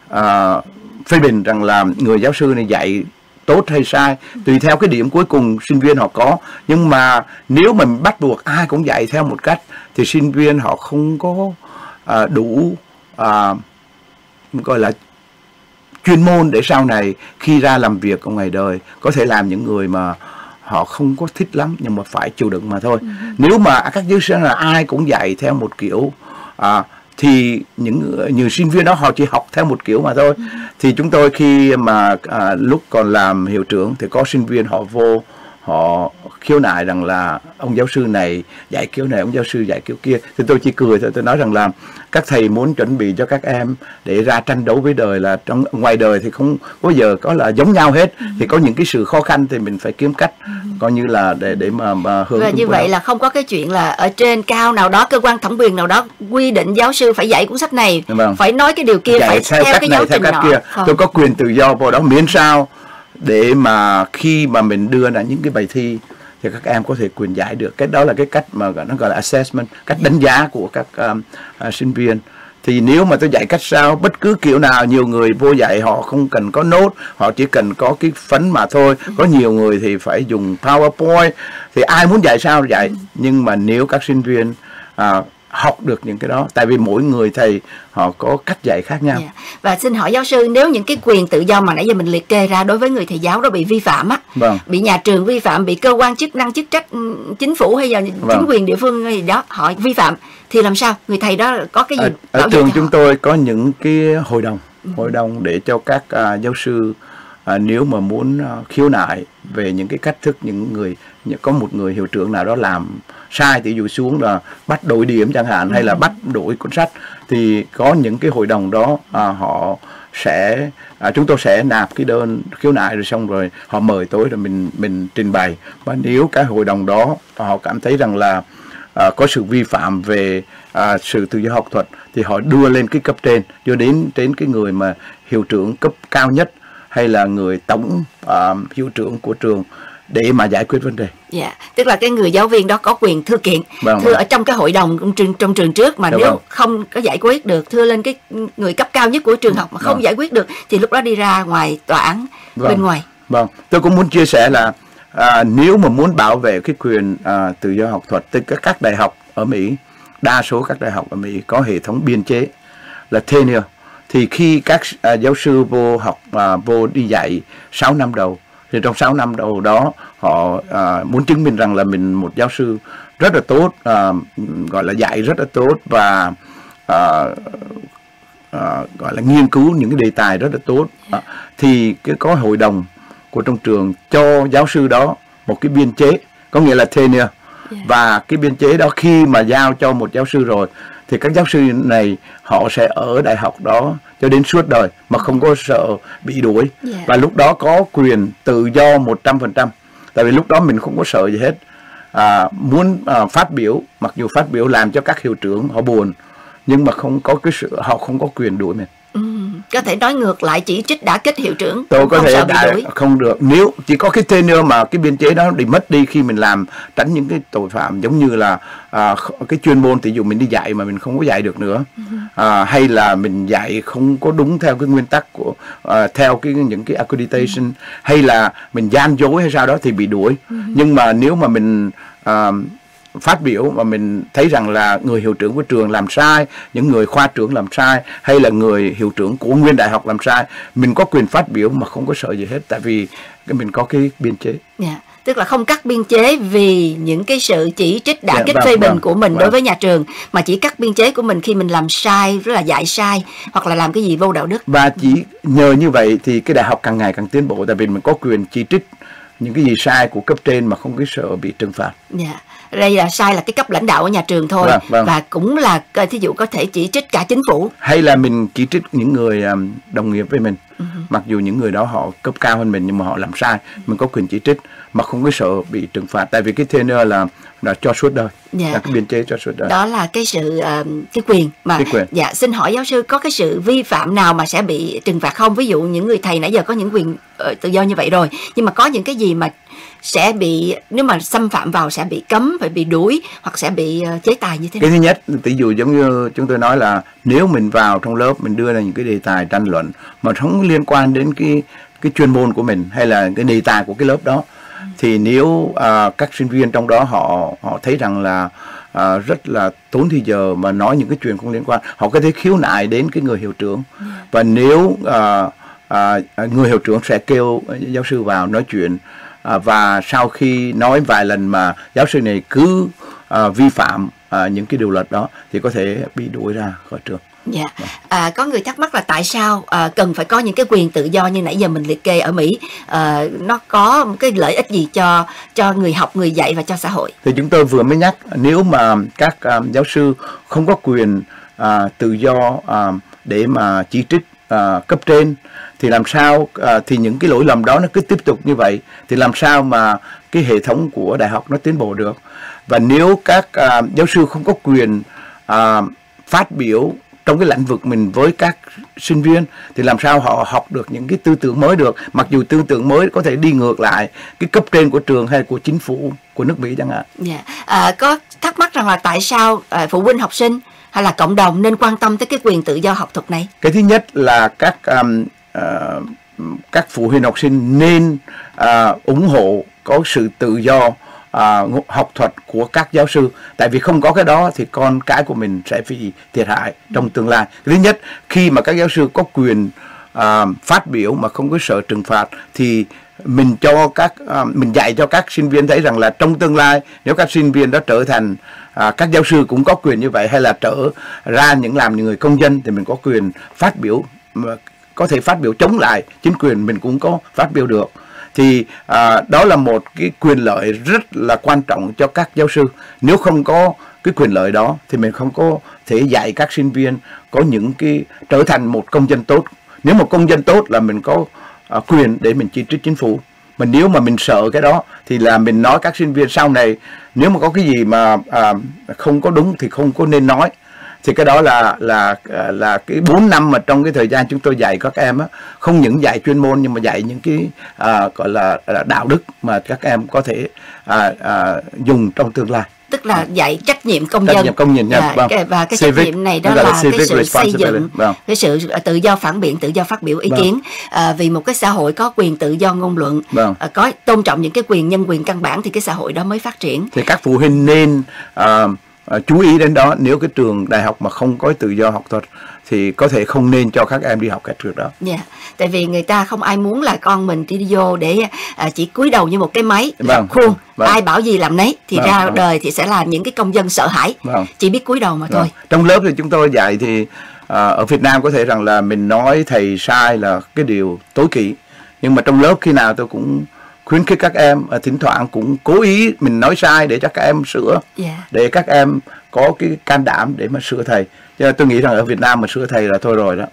à, phê bình rằng là người giáo sư này dạy tốt hay sai, tùy theo cái điểm cuối cùng sinh viên họ có. Nhưng mà nếu mình bắt buộc ai cũng dạy theo một cách thì sinh viên họ không có à, đủ à, gọi là chuyên môn để sau này khi ra làm việc ở ngoài đời có thể làm những người mà họ không có thích lắm, nhưng mà phải chịu đựng mà thôi. Ừ. Nếu mà các giáo sư là ai cũng dạy theo một kiểu à, thì những nhiều sinh viên đó họ chỉ học theo một kiểu mà thôi. Ừ. Thì chúng tôi khi mà à, lúc còn làm hiệu trưởng thì có sinh viên họ vô họ khiếu nại rằng là ông giáo sư này dạy kiểu này, ông giáo sư dạy kiểu kia. Thì tôi chỉ cười thôi, tôi nói rằng là các thầy muốn chuẩn bị cho các em để ra tranh đấu với đời, là trong ngoài đời thì không bao giờ có là giống nhau hết. Ừ. Thì có những cái sự khó khăn thì mình phải kiếm cách ừ. coi như là để để mà, mà hướng. Và như vậy là không có cái chuyện là ở trên cao nào đó, cơ quan thẩm quyền nào đó quy định giáo sư phải dạy cuốn sách này, vâng. phải nói cái điều kia, dạy phải theo, theo cái giáo trình nọ. Kia. Tôi có quyền tự do vào đó miễn sao để mà khi mà mình đưa ra những cái bài thi thì các em có thể quyền giải được. Cái đó là cái cách mà nó gọi là assessment, cách đánh giá của các um, uh, sinh viên. Thì nếu mà tôi dạy cách sao, bất cứ kiểu nào, nhiều người vô dạy họ không cần có nốt, họ chỉ cần có cái phấn mà thôi. Có nhiều người thì phải dùng PowerPoint, thì ai muốn dạy sao dạy. Nhưng mà nếu các sinh viên uh, học được những cái đó, tại vì mỗi người thầy họ có cách dạy khác nhau. Yeah. Và xin hỏi giáo sư, nếu những cái quyền tự do mà nãy giờ mình liệt kê ra đối với người thầy giáo đó bị vi phạm á, vâng. bị nhà trường vi phạm, bị cơ quan chức năng chức trách chính phủ hay là vâng. chính quyền địa phương gì đó họ vi phạm, thì làm sao? Người thầy đó có cái gì? Ở, ở trường chúng tôi có những cái hội đồng, ừ. hội đồng để cho các uh, giáo sư uh, nếu mà muốn uh, khiếu nại về những cái cách thức, những người có một người hiệu trưởng nào đó làm sai, thì dụ xuống là bắt đổi điểm chẳng hạn, ừ. hay là bắt đổi cuốn sách, thì có những cái hội đồng đó à, họ sẽ à, chúng tôi sẽ nạp cái đơn khiếu nại, rồi xong rồi họ mời tới rồi mình mình trình bày. Và nếu cái hội đồng đó họ cảm thấy rằng là à, có sự vi phạm về à, sự tự do học thuật thì họ đưa lên cái cấp trên, đưa đến đến cái người mà hiệu trưởng cấp cao nhất hay là người tổng à, hiệu trưởng của trường để mà giải quyết vấn đề. Dạ, yeah. Tức là cái người giáo viên đó có quyền thư kiện, vâng, thưa vâng. ở trong cái hội đồng trong trường, trong trường trước mà. Đúng nếu vâng. không có giải quyết được, thưa lên cái người cấp cao nhất của trường học mà không vâng. giải quyết được thì lúc đó đi ra ngoài tòa án vâng. bên ngoài. Vâng, tôi cũng muốn chia sẻ là à, nếu mà muốn bảo vệ cái quyền à, tự do học thuật, tức các đại học ở Mỹ, đa số các đại học ở Mỹ có hệ thống biên chế là tenure. Thì khi các à, giáo sư vô học à, vô đi dạy sáu năm đầu, thì trong sáu năm đầu đó họ à, muốn chứng minh rằng là mình một giáo sư rất là tốt, à, gọi là dạy rất là tốt và à, à, gọi là nghiên cứu những cái đề tài rất là tốt, à, thì cái có hội đồng của trong trường cho giáo sư đó một cái biên chế, có nghĩa là tenure. Yeah. Và cái biên chế đó khi mà giao cho một giáo sư rồi thì các giáo sư này họ sẽ ở đại học đó cho đến suốt đời mà không có sợ bị đuổi. Yeah. Và lúc đó có quyền tự do một trăm phần trăm. Tại vì lúc đó mình không có sợ gì hết. À, muốn à, phát biểu, mặc dù phát biểu làm cho các hiệu trưởng họ buồn, nhưng mà không có cái sự, họ không có quyền đuổi mình. Mm. Có thể nói ngược lại, chỉ trích đả kích hiệu trưởng. Tôi có không thể sợ bị đã, đuổi. không được. Nếu chỉ có cái tenure mà cái biên chế đó bị mất đi khi mình làm, tránh những cái tội phạm giống như là à, cái chuyên môn, ví dụ mình đi dạy mà mình không có dạy được nữa, à, hay là mình dạy không có đúng theo cái nguyên tắc của à, theo cái những cái accreditation, hay là mình gian dối hay sao đó thì bị đuổi. Nhưng mà nếu mà mình à, phát biểu mà mình thấy rằng là người hiệu trưởng của trường làm sai, những người khoa trưởng làm sai, hay là người hiệu trưởng của nguyên đại học làm sai, mình có quyền phát biểu mà không có sợ gì hết, tại vì mình có cái biên chế. Yeah. Tức là không cắt biên chế vì những cái sự chỉ trích đả Yeah, kích vâng, phê bình vâng, của mình vâng. đối với nhà trường, mà chỉ cắt biên chế của mình khi mình làm sai, rất là dạy sai hoặc là làm cái gì vô đạo đức. Và chỉ nhờ như vậy thì cái đại học càng ngày càng tiến bộ, tại vì mình có quyền chỉ trích những cái gì sai của cấp trên mà không có sợ bị trừng phạt. Yeah. Đây là sai là cái cấp lãnh đạo ở nhà trường thôi, Vâng, vâng. và cũng là thí dụ có thể chỉ trích cả chính phủ. Hay là mình chỉ trích những người um, đồng nghiệp với mình, uh-huh. mặc dù những người đó họ cấp cao hơn mình nhưng mà họ làm sai, mình có quyền chỉ trích mà không có sợ bị trừng phạt, tại vì cái tenure là là cho suốt đời, Yeah. là cái biên chế cho suốt đời. Đó là cái sự uh, cái quyền mà. Cái quyền. Dạ, xin hỏi giáo sư, có cái sự vi phạm nào mà sẽ bị trừng phạt không? Ví dụ những người thầy nãy giờ có những quyền uh, tự do như vậy rồi, nhưng mà có những cái gì mà sẽ bị, nếu mà xâm phạm vào sẽ bị cấm, phải bị đuổi hoặc sẽ bị uh, chế tài như thế nào? Cái thứ nhất, ví dụ giống như chúng tôi nói là nếu mình vào trong lớp mình đưa ra những cái đề tài tranh luận mà không liên quan đến cái cái chuyên môn của mình hay là cái đề tài của cái lớp đó, thì nếu uh, các sinh viên trong đó họ họ thấy rằng là uh, rất là tốn thời giờ mà nói những cái chuyện không liên quan, họ có thể khiếu nại đến cái người hiệu trưởng. Và nếu uh, uh, người hiệu trưởng sẽ kêu giáo sư vào nói chuyện, uh, và sau khi nói vài lần mà giáo sư này cứ uh, vi phạm uh, những cái điều luật đó thì có thể bị đuổi ra khỏi trường. Dạ. À, có người thắc mắc là tại sao à, cần phải có những cái quyền tự do như nãy giờ mình liệt kê ở Mỹ, à, nó có một cái lợi ích gì cho cho người học, người dạy và cho xã hội? Thì chúng tôi vừa mới nhắc, nếu mà các um, giáo sư không có quyền uh, tự do uh, để mà chỉ trích uh, cấp trên, thì làm sao uh, thì những cái lỗi lầm đó nó cứ tiếp tục như vậy, thì làm sao mà cái hệ thống của đại học nó tiến bộ được? Và nếu các uh, giáo sư không có quyền uh, phát biểu trong cái lĩnh vực mình với các sinh viên thì làm sao họ học được những cái tư tưởng mới được, mặc dù tư tưởng mới có thể đi ngược lại cái cấp trên của trường hay của chính phủ của nước Mỹ chẳng hạn. Yeah. À, có thắc mắc rằng là tại sao à, phụ huynh học sinh hay là cộng đồng nên quan tâm tới cái quyền tự do học thuật này? Cái thứ nhất là các um, uh, các phụ huynh học sinh nên uh, ủng hộ có sự tự do Uh, học thuật của các giáo sư, tại vì không có cái đó thì con cái của mình sẽ bị thiệt hại trong tương lai. Thứ nhất, khi mà các giáo sư có quyền uh, phát biểu mà không có sợ trừng phạt thì mình cho các uh, mình dạy cho các sinh viên thấy rằng là trong tương lai nếu các sinh viên đó trở thành uh, các giáo sư cũng có quyền như vậy, hay là trở ra những làm những người công dân thì mình có quyền phát biểu, mà có thể phát biểu chống lại chính quyền mình cũng có phát biểu được. Thì à, đó là một cái quyền lợi rất là quan trọng cho các giáo sư. Nếu không có cái quyền lợi đó thì mình không có thể dạy các sinh viên có những cái trở thành một công dân tốt. Nếu một công dân tốt là mình có à, quyền để mình chỉ trích chính phủ. Mà nếu mà mình sợ cái đó thì là mình nói các sinh viên sau này nếu mà có cái gì mà à, không có đúng thì không có nên nói. Thì cái đó là là là cái bốn năm mà trong cái thời gian chúng tôi dạy các em á, không những dạy chuyên môn nhưng mà dạy những cái à, gọi là, là đạo đức mà các em có thể à, à, dùng trong tương lai. Tức là dạy trách nhiệm công trách dân. Nhiệm công nhân, Và, vâng. cái, và cái civic, trách nhiệm này đó là, là cái sự xây dựng, vâng. cái sự tự do phản biện, tự do phát biểu ý vâng. kiến. À, vì một cái xã hội có quyền tự do ngôn luận, vâng. à, có tôn trọng những cái quyền nhân quyền căn bản thì cái xã hội đó mới phát triển. Thì các phụ huynh nên à, À, chú ý đến đó. Nếu cái trường đại học mà không có tự do học thuật thì có thể không nên cho các em đi học cái trường đó. Dạ, yeah. Tại vì người ta không ai muốn là con mình đi vô để à, chỉ cúi đầu như một cái máy vâng. khuôn, vâng. ai bảo gì làm nấy thì vâng. ra vâng. đời thì sẽ là những cái công dân sợ hãi, vâng. chỉ biết cúi đầu mà vâng. thôi. Trong lớp thì chúng tôi dạy thì à, ở Việt Nam có thể rằng là mình nói thầy sai là cái điều tối kỵ, nhưng mà trong lớp khi nào tôi cũng khuyến khích các em, thỉnh thoảng cũng cố ý mình nói sai để cho các em sửa, yeah. để các em có cái can đảm để mà sửa thầy. Cho nên tôi nghĩ rằng ở Việt Nam mà sửa thầy là thôi rồi đó.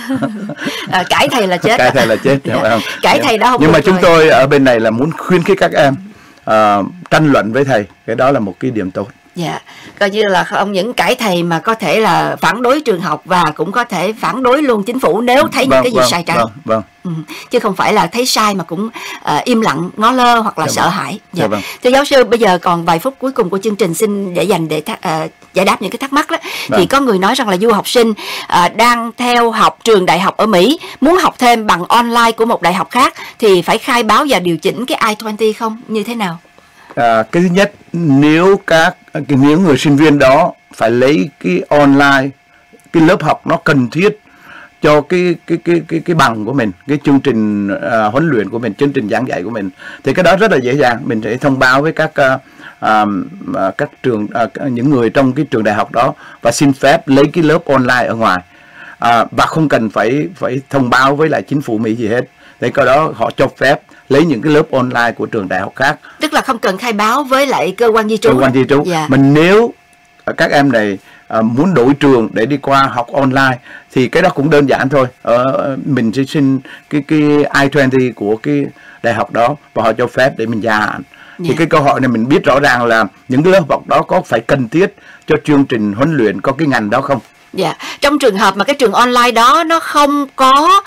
à, cãi thầy là chết. Cãi thầy là chết. Yeah. Không? Cãi yeah. thầy đó không. Nhưng mà rồi. chúng tôi ở bên này là muốn khuyến khích các em uh, tranh luận với thầy, cái đó là một cái điểm tốt. Dạ, coi như là không những cãi thầy mà có thể là phản đối trường học và cũng có thể phản đối luôn chính phủ nếu thấy vâng, những cái gì vâng, sai trái. Vâng, vâng. Ừ. Chứ không phải là thấy sai mà cũng uh, im lặng, ngó lơ hoặc là dạ sợ vâng. hãi. Dạ. Dạ vâng. Thưa giáo sư, bây giờ còn vài phút cuối cùng của chương trình, xin để dành để th- uh, giải đáp những cái thắc mắc đó. Vâng. Thì có người nói rằng là du học sinh uh, đang theo học trường đại học ở Mỹ, muốn học thêm bằng online của một đại học khác thì phải khai báo và điều chỉnh cái I twenty không? Như thế nào? À, cái thứ nhất, nếu các nếu người sinh viên đó phải lấy cái online, cái lớp học nó cần thiết cho cái cái cái cái cái bằng của mình, cái chương trình uh, huấn luyện của mình, chương trình giảng dạy của mình, thì cái đó rất là dễ dàng. Mình sẽ thông báo với các uh, uh, các trường uh, những người trong cái trường đại học đó và xin phép lấy cái lớp online ở ngoài, uh, và không cần phải phải thông báo với lại chính phủ Mỹ gì hết. Thì cái đó họ cho phép lấy những cái lớp online của trường đại học khác. Tức là không cần khai báo với lại cơ quan di trú. Cơ quan di trú. Yeah. Mình nếu các em này uh, muốn đổi trường để đi qua học online thì cái đó cũng đơn giản thôi. Uh, mình sẽ xin cái cái I twenty của cái đại học đó và họ cho phép để mình gia hạn. Yeah. Thì cái câu hỏi này mình biết rõ ràng là những cái lớp học đó có phải cần thiết cho chương trình huấn luyện, có cái ngành đó không? Dạ. Yeah. Trong trường hợp mà cái trường online đó nó không có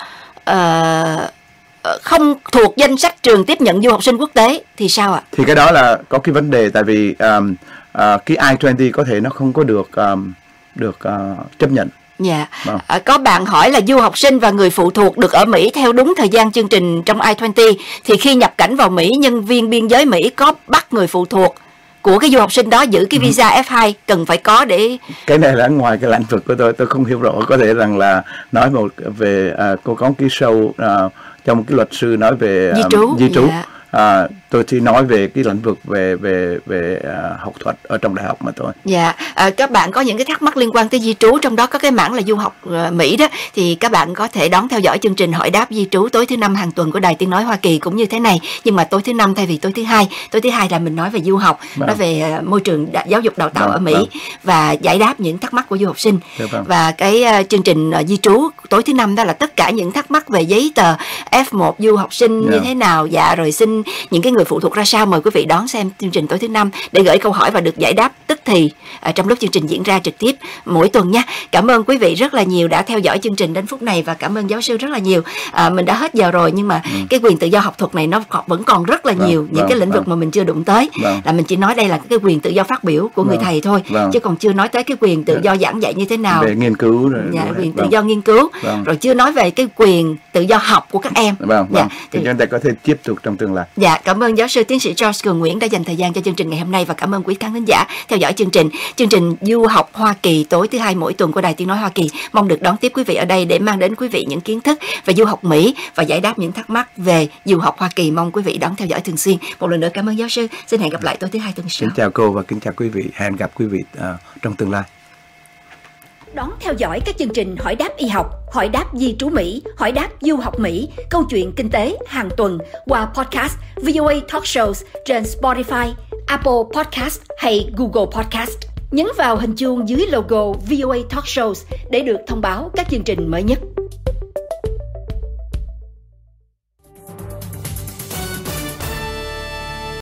uh... không thuộc danh sách trường tiếp nhận du học sinh quốc tế thì sao ạ? Thì cái đó là có cái vấn đề, tại vì um, uh, cái I twenty có thể nó không có được um, được uh, chấp nhận. Dạ. Vâng. À, có bạn hỏi là du học sinh và người phụ thuộc được ở Mỹ theo đúng thời gian chương trình trong I twenty thì khi nhập cảnh vào Mỹ, nhân viên biên giới Mỹ có bắt người phụ thuộc của cái du học sinh đó giữ cái visa F hai cần phải có để... Cái này là ngoài cái lĩnh vực của tôi, tôi không hiểu rõ. Có thể rằng là nói một về uh, cô có cái show uh, trong cái luật sư nói về di trú, um, di trú. Dạ. À, tôi chỉ nói về cái lĩnh vực về về về uh, học thuật ở trong đại học mà thôi. Dạ, à, các bạn có những cái thắc mắc liên quan tới di trú, trong đó có cái mảng là du học uh, Mỹ đó, thì các bạn có thể đón theo dõi chương trình Hỏi đáp di trú tối thứ năm hàng tuần của Đài Tiếng nói Hoa Kỳ cũng như thế này, nhưng mà tối thứ năm thay vì tối thứ hai, tối thứ hai là mình nói về du học, vâng. nói về uh, môi trường đa, giáo dục đào tạo vâng, ở Mỹ vâng. và giải đáp những thắc mắc của du học sinh. Dạ, vâng. Và cái uh, chương trình uh, di trú tối thứ năm đó là tất cả những thắc mắc về giấy tờ F một du học sinh yeah. như thế nào, dạ rồi xin những cái người phụ thuộc ra sao. Mời quý vị đón xem chương trình tối thứ năm để gửi câu hỏi và được giải đáp tức thì à, trong lúc chương trình diễn ra trực tiếp mỗi tuần nha. Cảm ơn quý vị rất là nhiều đã theo dõi chương trình đến phút này và cảm ơn giáo sư rất là nhiều. À, mình đã hết giờ rồi nhưng mà ừ. cái quyền tự do học thuật này nó còn, vẫn còn rất là vâng, nhiều những vâng, cái lĩnh vâng. vực mà mình chưa đụng tới. Vâng. Là mình chỉ nói đây là cái quyền tự do phát biểu của vâng. người thầy thôi, vâng. chứ còn chưa nói tới cái quyền tự do giảng dạy như thế nào, về nghiên cứu rồi, dạ, quyền vâng. tự do nghiên cứu, vâng. rồi chưa nói về cái quyền tự do học của các em. Vâng, dạ. vâng. Thì chúng ta có thể tiếp tục trong tương lai. Dạ, cảm ơn giáo sư tiến sĩ George Cường Nguyễn đã dành thời gian cho chương trình ngày hôm nay và cảm ơn quý khán thính giả theo dõi chương trình. Chương trình Du học Hoa Kỳ tối thứ hai mỗi tuần của Đài Tiếng nói Hoa Kỳ mong được đón tiếp quý vị ở đây để mang đến quý vị những kiến thức về du học Mỹ và giải đáp những thắc mắc về du học Hoa Kỳ. Mong quý vị đón theo dõi thường xuyên. Một lần nữa cảm ơn giáo sư. Xin hẹn gặp lại tối thứ hai tuần sau. Kính chào cô và kính chào quý vị. Hẹn gặp quý vị uh, trong tương lai. Đón theo dõi các chương trình Hỏi đáp y học, Hỏi đáp di trú Mỹ, Hỏi đáp du học Mỹ, Câu chuyện kinh tế hàng tuần qua podcast vê o a Talk Shows trên Spotify, Apple Podcast hay Google Podcast. Nhấn vào hình chuông dưới logo vê o a Talk Shows để được thông báo các chương trình mới nhất.